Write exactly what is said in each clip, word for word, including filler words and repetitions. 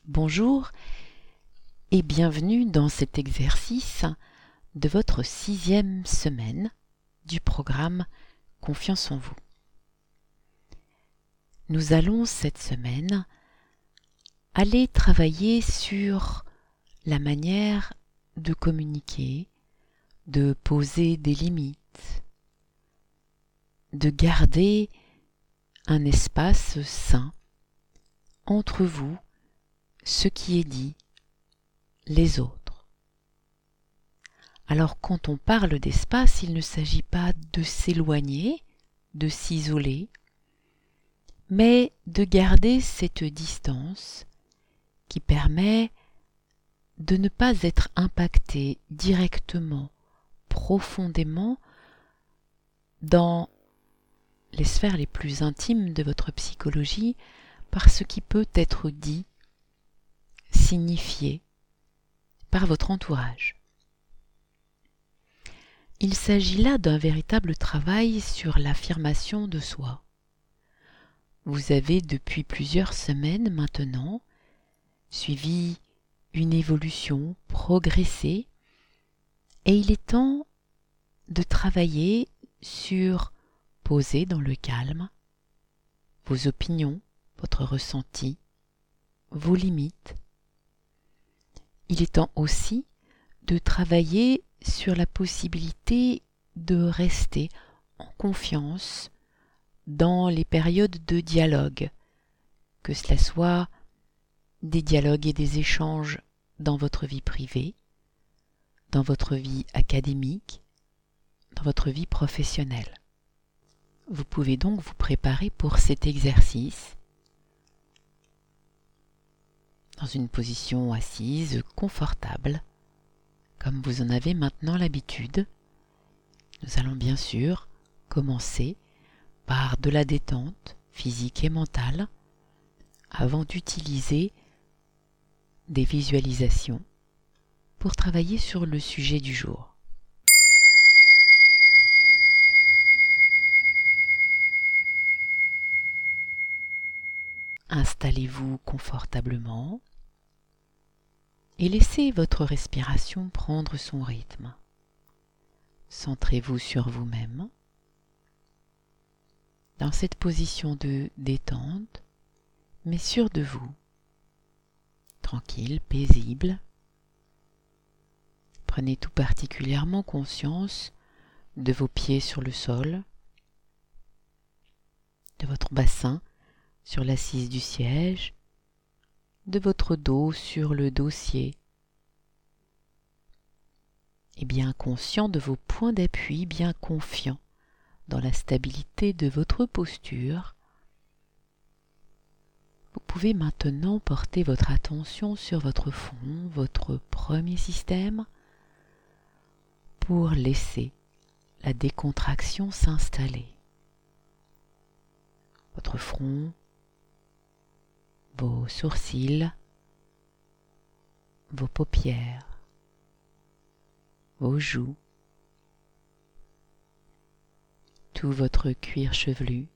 Bonjour et bienvenue dans cet exercice de votre sixième semaine du programme Confiance en vous. Nous allons cette semaine aller travailler sur la manière de communiquer, de poser des limites, de garder un espace sain entre vous, ce qui est dit, les autres. Alors quand on parle d'espace, il ne s'agit pas de s'éloigner, de s'isoler, mais de garder cette distance qui permet de ne pas être impacté directement, profondément dans les sphères les plus intimes de votre psychologie par ce qui peut être dit, signifié par votre entourage. Il s'agit là d'un véritable travail sur l'affirmation de soi. Vous avez depuis plusieurs semaines maintenant suivi une évolution, progressé, et il est temps de travailler sur poser dans le calme vos opinions, votre ressenti, vos limites. Il est temps aussi de travailler sur la possibilité de rester en confiance dans les périodes de dialogue, que cela soit des dialogues et des échanges dans votre vie privée, dans votre vie académique, dans votre vie professionnelle. Vous pouvez donc vous préparer pour cet exercice dans une position assise confortable, comme vous en avez maintenant l'habitude. Nous allons bien sûr commencer par de la détente physique et mentale avant d'utiliser des visualisations pour travailler sur le sujet du jour. Installez-vous confortablement et laissez votre respiration prendre son rythme. Centrez-vous sur vous-même dans cette position de détente, mais sûre de vous, tranquille, paisible. Prenez tout particulièrement conscience de vos pieds sur le sol, de votre bassin sur l'assise du siège, de votre dos sur le dossier, et bien conscient de vos points d'appui, bien confiant dans la stabilité de votre posture. Vous pouvez maintenant porter votre attention sur votre front, votre premier système, pour laisser la décontraction s'installer. Votre front, vos sourcils, vos paupières, vos joues, tout votre cuir chevelu,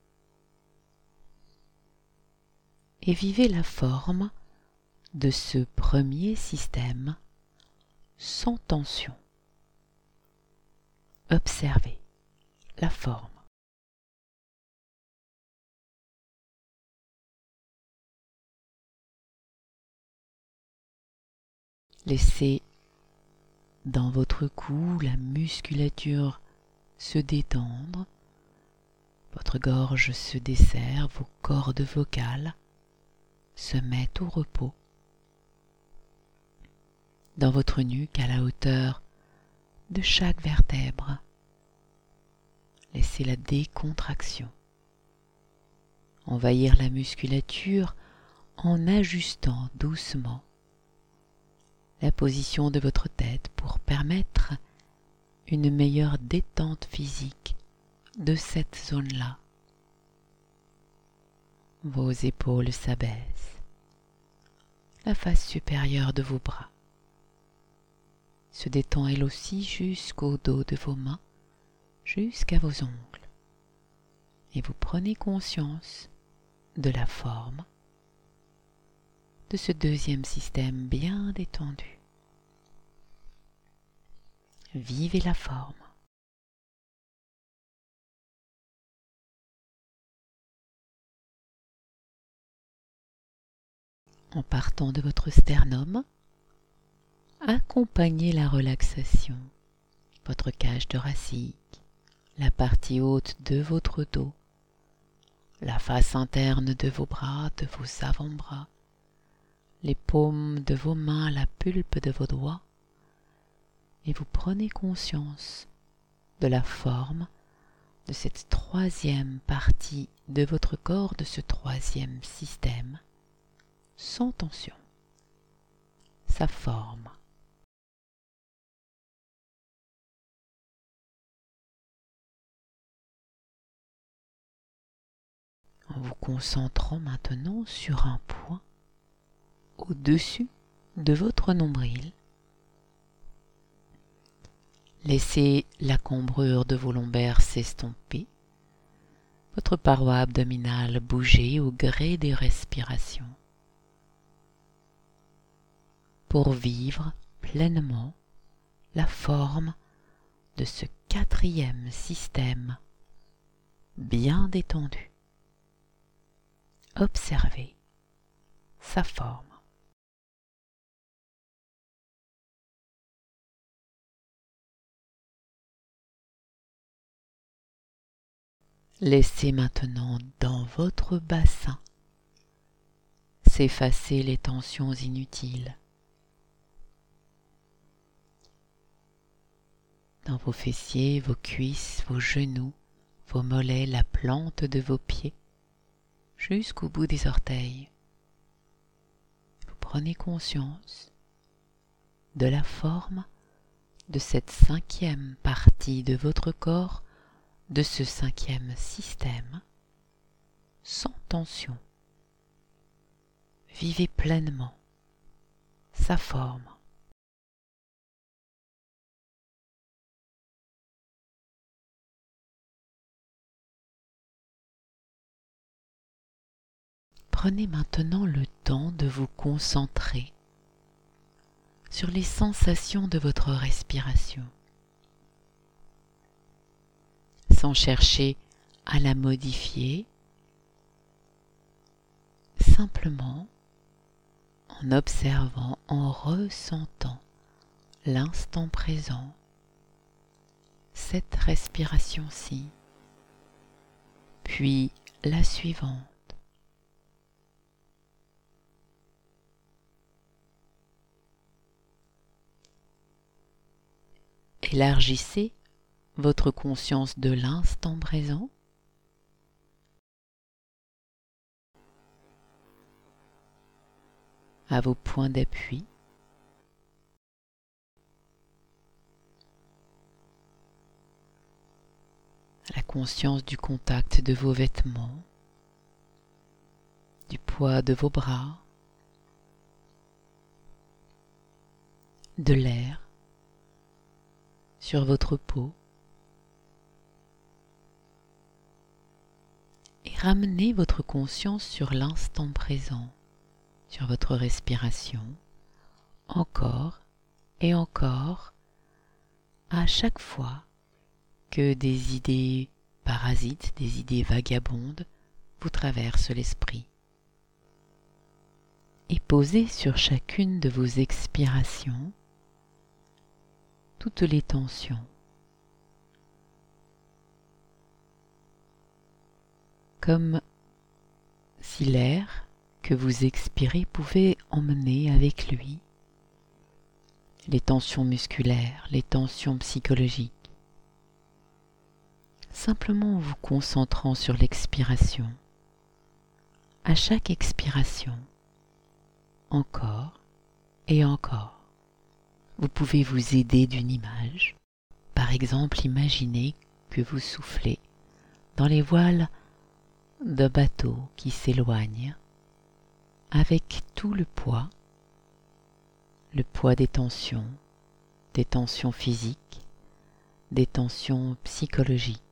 et vivez la forme de ce premier système sans tension. Observez la forme. Laissez dans votre cou la musculature se détendre, votre gorge se desserre, vos cordes vocales se mettent au repos. Dans votre nuque, à la hauteur de chaque vertèbre, laissez la décontraction envahir la musculature en ajustant doucement la position de votre tête pour permettre une meilleure détente physique de cette zone-là. Vos épaules s'abaissent, la face supérieure de vos bras se détend elle aussi jusqu'au dos de vos mains, jusqu'à vos ongles, et vous prenez conscience de la forme, de ce deuxième système bien détendu. Vivez la forme. En partant de votre sternum, accompagnez la relaxation, votre cage thoracique, la partie haute de votre dos, la face interne de vos bras, de vos avant-bras, les paumes de vos mains, la pulpe de vos doigts, et vous prenez conscience de la forme de cette troisième partie de votre corps, de ce troisième système, sans tension, sa forme. En vous concentrant maintenant sur un point au-dessus de votre nombril, laissez la cambrure de vos lombaires s'estomper, votre paroi abdominale bouger au gré des respirations, pour vivre pleinement la forme de ce quatrième système bien détendu. Observez sa forme. Laissez maintenant dans votre bassin s'effacer les tensions inutiles. Dans vos fessiers, vos cuisses, vos genoux, vos mollets, la plante de vos pieds, jusqu'au bout des orteils. Vous prenez conscience de la forme de cette cinquième partie de votre corps, de ce cinquième système, sans tension. Vivez pleinement sa forme. Prenez maintenant le temps de vous concentrer sur les sensations de votre respiration, sans chercher à la modifier, simplement en observant, en ressentant l'instant présent, cette respiration-ci, puis la suivante. Élargissez votre conscience de l'instant présent à vos points d'appui, à la conscience du contact de vos vêtements, du poids de vos bras, de l'air sur votre peau, et ramenez votre conscience sur l'instant présent, sur votre respiration, encore et encore, à chaque fois que des idées parasites, des idées vagabondes vous traversent l'esprit. Et posez sur chacune de vos expirations toutes les tensions. Comme si l'air que vous expirez pouvait emmener avec lui les tensions musculaires, les tensions psychologiques. Simplement en vous concentrant sur l'expiration. À chaque expiration, encore et encore. Vous pouvez vous aider d'une image. Par exemple, imaginez que vous soufflez dans les voiles d'un bateau qui s'éloigne avec tout le poids, le poids des tensions, des tensions physiques, des tensions psychologiques.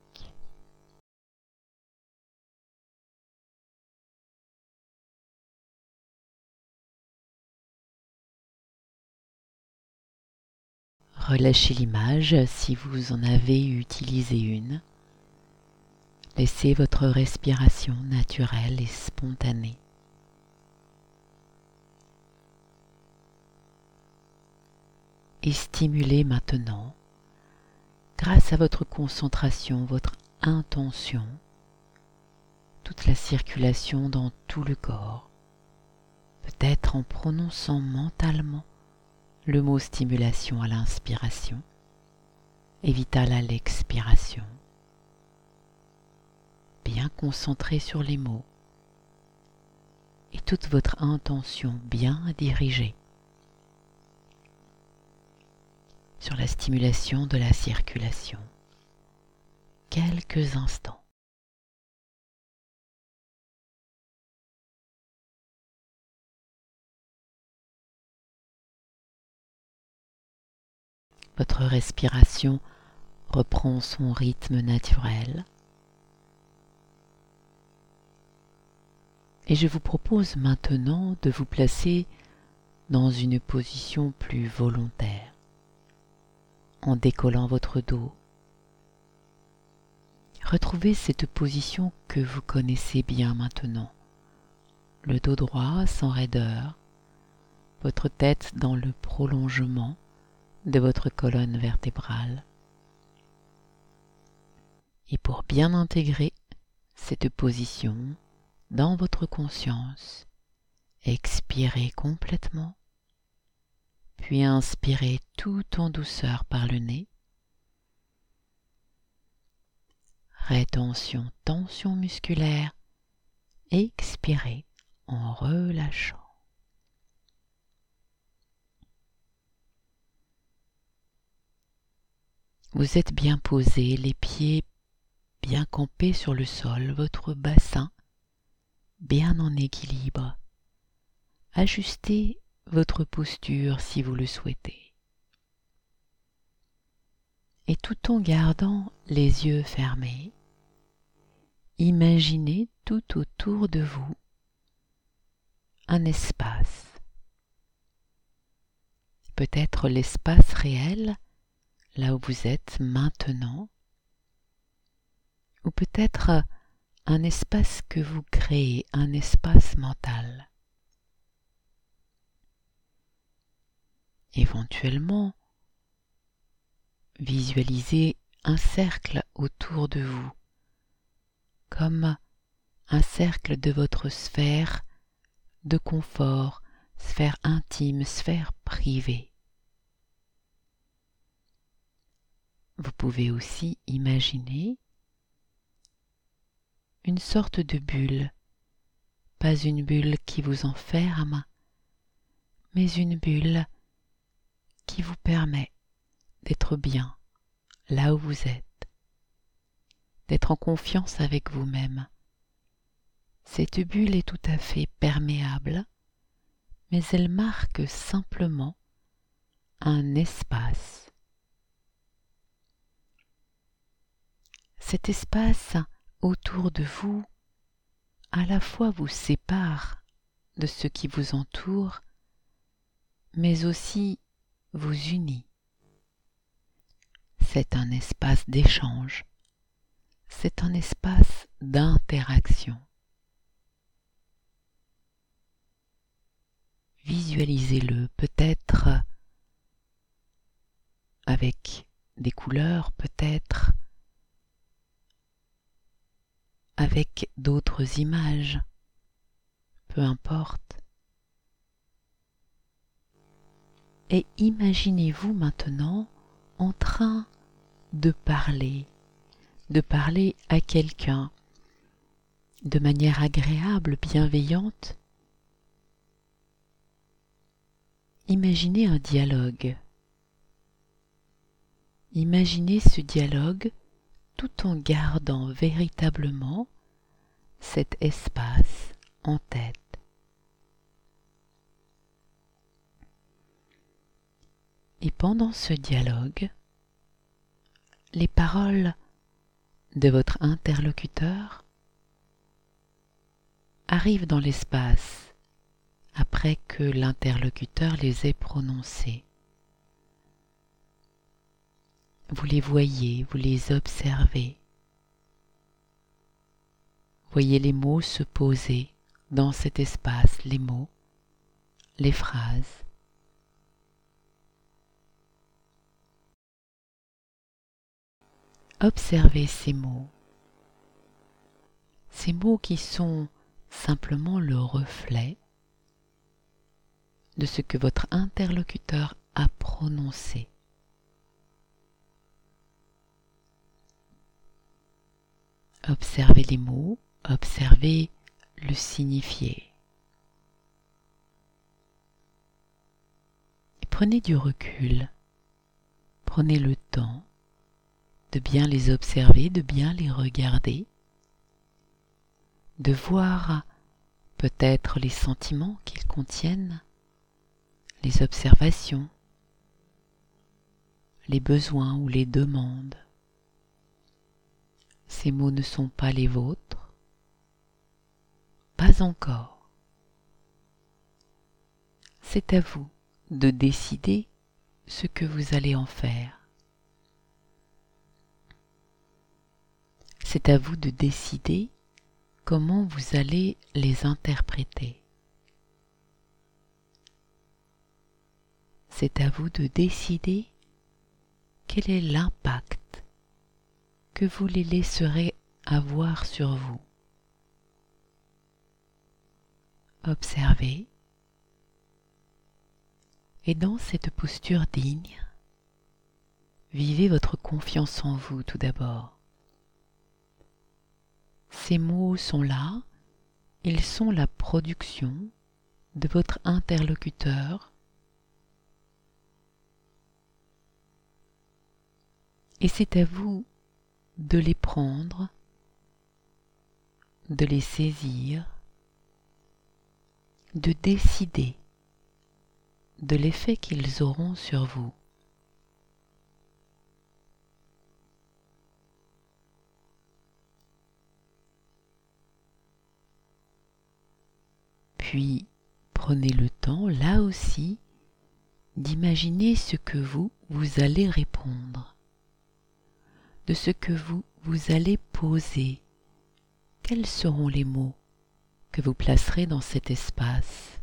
Relâchez l'image si vous en avez utilisé une. Laissez votre respiration naturelle et spontanée. Et stimulez maintenant, grâce à votre concentration, votre intention, toute la circulation dans tout le corps, peut-être en prononçant mentalement le mot stimulation à l'inspiration et vital à l'expiration. Bien concentré sur les mots et toute votre intention bien dirigée sur la stimulation de la circulation. Quelques instants. Votre respiration reprend son rythme naturel. Et je vous propose maintenant de vous placer dans une position plus volontaire, en décollant votre dos. Retrouvez cette position que vous connaissez bien maintenant. Le dos droit sans raideur, votre tête dans le prolongement de votre colonne vertébrale. Et pour bien intégrer cette position dans votre conscience, expirez complètement, puis inspirez tout en douceur par le nez. Rétention, tension musculaire, expirez en relâchant. Vous êtes bien posé, les pieds bien campés sur le sol, votre bassin bien en équilibre. Ajustez votre posture si vous le souhaitez. Et tout en gardant les yeux fermés, imaginez tout autour de vous un espace. Peut-être l'espace réel, là où vous êtes maintenant, ou peut-être un espace que vous créez, un espace mental. Éventuellement, visualisez un cercle autour de vous, comme un cercle de votre sphère de confort, sphère intime, sphère privée. Vous pouvez aussi imaginer une sorte de bulle, pas une bulle qui vous enferme, mais une bulle qui vous permet d'être bien là où vous êtes, d'être en confiance avec vous-même. Cette bulle est tout à fait perméable, mais elle marque simplement un espace. Cet espace autour de vous, à la fois vous sépare de ce qui vous entoure, mais aussi vous unit. C'est un espace d'échange, c'est un espace d'interaction. Visualisez-le peut-être avec des couleurs, peut-être avec d'autres images, peu importe. Et imaginez-vous maintenant en train de parler, de parler à quelqu'un de manière agréable, bienveillante. Imaginez un dialogue. Imaginez ce dialogue tout en gardant véritablement cet espace en tête. Et pendant ce dialogue, les paroles de votre interlocuteur arrivent dans l'espace après que l'interlocuteur les ait prononcées. Vous les voyez, vous les observez. Voyez les mots se poser dans cet espace, les mots, les phrases. Observez ces mots. Ces mots qui sont simplement le reflet de ce que votre interlocuteur a prononcé. Observez les mots, observez le signifié. Et prenez du recul, prenez le temps de bien les observer, de bien les regarder, de voir peut-être les sentiments qu'ils contiennent, les observations, les besoins ou les demandes. Ces mots ne sont pas les vôtres, pas encore. C'est à vous de décider ce que vous allez en faire. C'est à vous de décider comment vous allez les interpréter. C'est à vous de décider quel est l'impact que vous les laisserez avoir sur vous. Observez, et dans cette posture digne, vivez votre confiance en vous tout d'abord. Ces mots sont là, ils sont la production de votre interlocuteur et c'est à vous de les prendre, de les saisir, de décider de l'effet qu'ils auront sur vous. Puis, prenez le temps, là aussi, d'imaginer ce que vous, vous allez répondre, de ce que vous, vous allez poser. Quels seront les mots que vous placerez dans cet espace?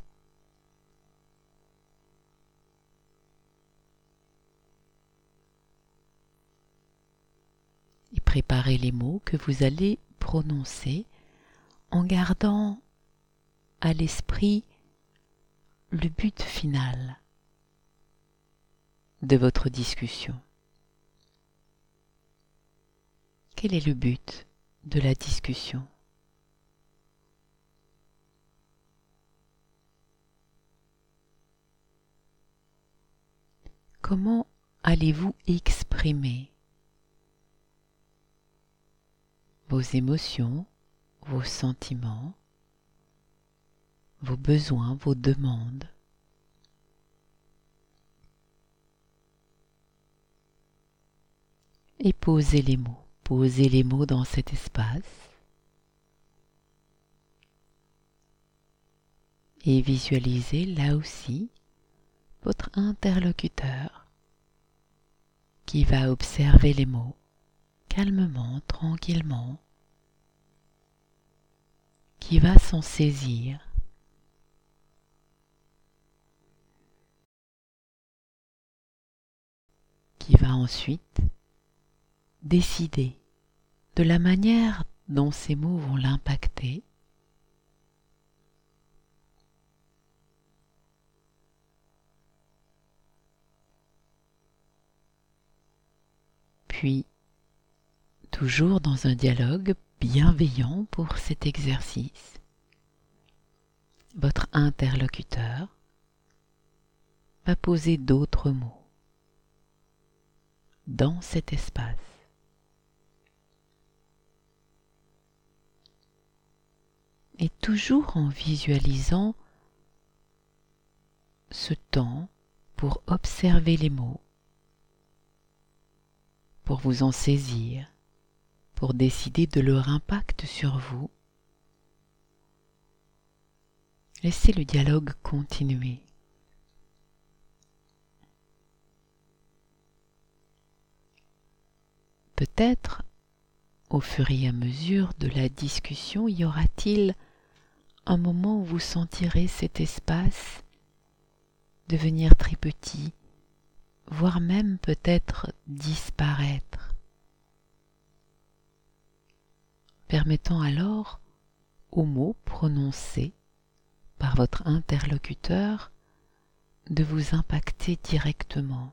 Et préparez les mots que vous allez prononcer en gardant à l'esprit le but final de votre discussion. Quel est le but de la discussion? Comment allez-vous exprimer vos émotions, vos sentiments, vos besoins, vos demandes? Et posez les mots, posez les mots dans cet espace et visualisez là aussi votre interlocuteur qui va observer les mots calmement, tranquillement, qui va s'en saisir. Qui va ensuite décider de la manière dont ces mots vont l'impacter. Puis, toujours dans un dialogue bienveillant pour cet exercice, votre interlocuteur va poser d'autres mots dans cet espace. Et toujours en visualisant ce temps pour observer les mots, pour vous en saisir, pour décider de leur impact sur vous. Laissez le dialogue continuer. Peut-être, au fur et à mesure de la discussion, y aura-t-il un moment où vous sentirez cet espace devenir très petit, voire même peut-être disparaître, permettant alors aux mots prononcés par votre interlocuteur de vous impacter directement.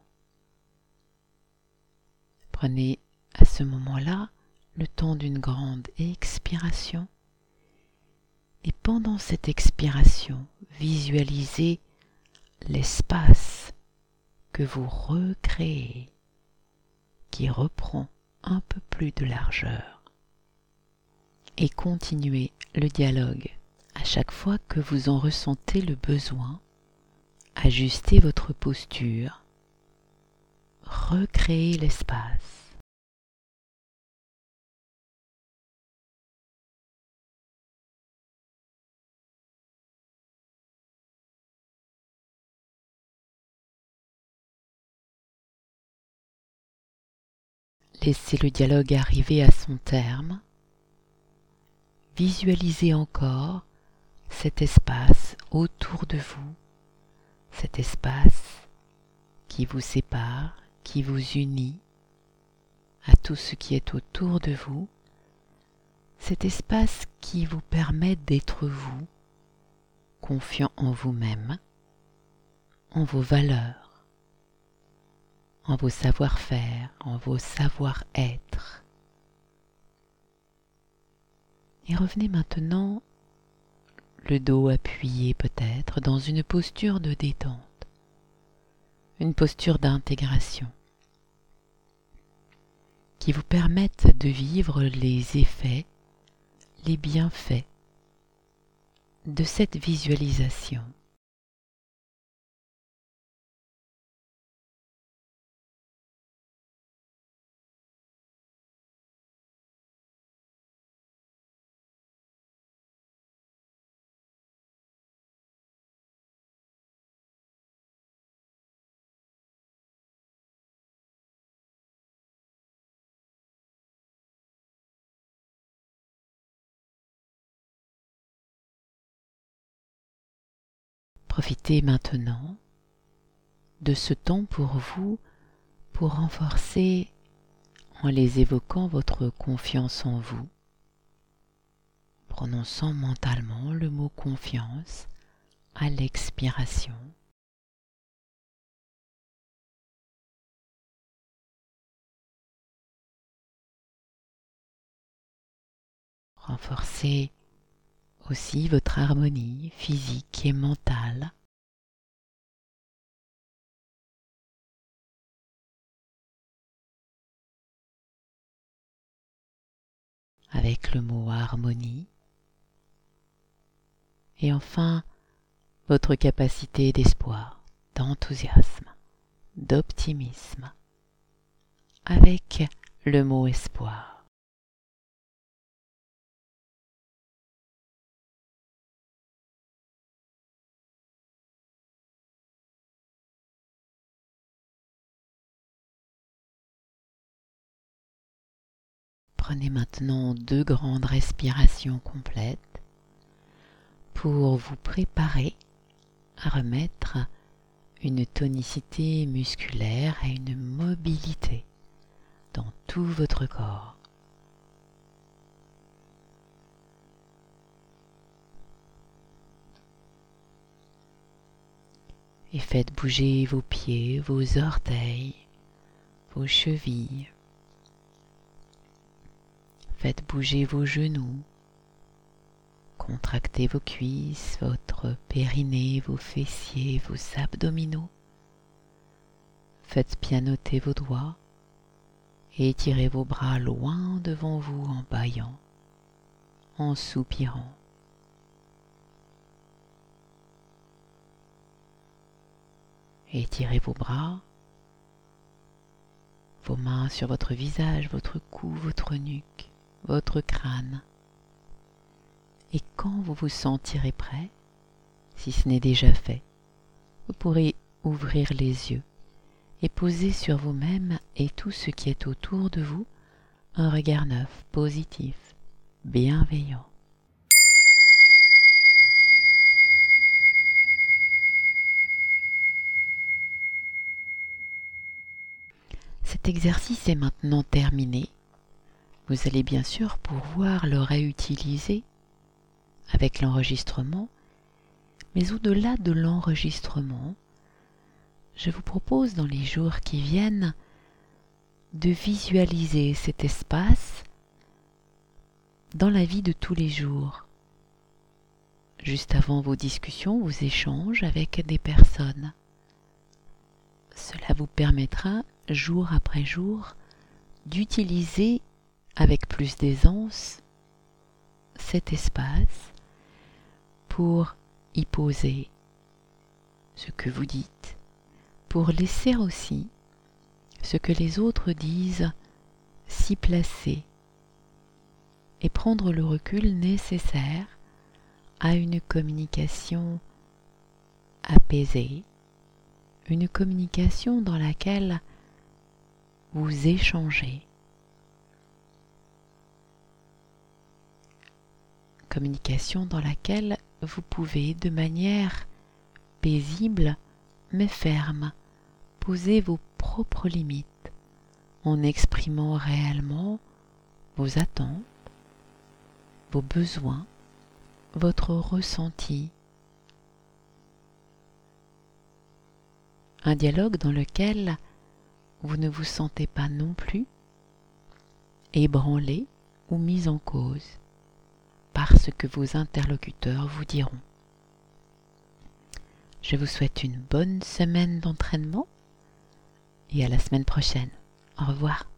Prenez à ce moment-là le temps d'une grande expiration et pendant cette expiration, visualisez l'espace que vous recréez qui reprend un peu plus de largeur. Et continuez le dialogue. À chaque fois que vous en ressentez le besoin, ajustez votre posture, recréez l'espace. Laissez le dialogue arriver à son terme. Visualisez encore cet espace autour de vous, cet espace qui vous sépare, qui vous unit à tout ce qui est autour de vous, cet espace qui vous permet d'être vous, confiant en vous-même, en vos valeurs, en vos savoir-faire, en vos savoir-être. Et revenez maintenant, le dos appuyé peut-être, dans une posture de détente, une posture d'intégration, qui vous permette de vivre les effets, les bienfaits de cette visualisation. Profitez maintenant de ce temps pour vous pour renforcer, en les évoquant, votre confiance en vous, prononçant mentalement le mot confiance à l'expiration. Renforcez aussi votre harmonie physique et mentale. Avec le mot harmonie. Et enfin, votre capacité d'espoir, d'enthousiasme, d'optimisme. Avec le mot espoir. Prenez maintenant deux grandes respirations complètes pour vous préparer à remettre une tonicité musculaire et une mobilité dans tout votre corps. Et faites bouger vos pieds, vos orteils, vos chevilles. Faites bouger vos genoux, contractez vos cuisses, votre périnée, vos fessiers, vos abdominaux. Faites pianoter vos doigts et étirez vos bras loin devant vous en bâillant, en soupirant. Étirez vos bras, vos mains sur votre visage, votre cou, votre nuque, votre crâne. Et quand vous vous sentirez prêt, si ce n'est déjà fait, vous pourrez ouvrir les yeux et poser sur vous-même et tout ce qui est autour de vous un regard neuf, positif, bienveillant. Cet exercice est maintenant terminé. Vous allez bien sûr pouvoir le réutiliser avec l'enregistrement, mais au-delà de l'enregistrement, je vous propose dans les jours qui viennent de visualiser cet espace dans la vie de tous les jours, juste avant vos discussions, vos échanges avec des personnes. Cela vous permettra, jour après jour, d'utiliser avec plus d'aisance cet espace pour y poser ce que vous dites, pour laisser aussi ce que les autres disent s'y placer et prendre le recul nécessaire à une communication apaisée, une communication dans laquelle vous échangez. Communication dans laquelle vous pouvez, de manière paisible mais ferme, poser vos propres limites en exprimant réellement vos attentes, vos besoins, votre ressenti. Un dialogue dans lequel vous ne vous sentez pas non plus ébranlé ou mis en cause par ce que vos interlocuteurs vous diront. Je vous souhaite une bonne semaine d'entraînement et à la semaine prochaine. Au revoir.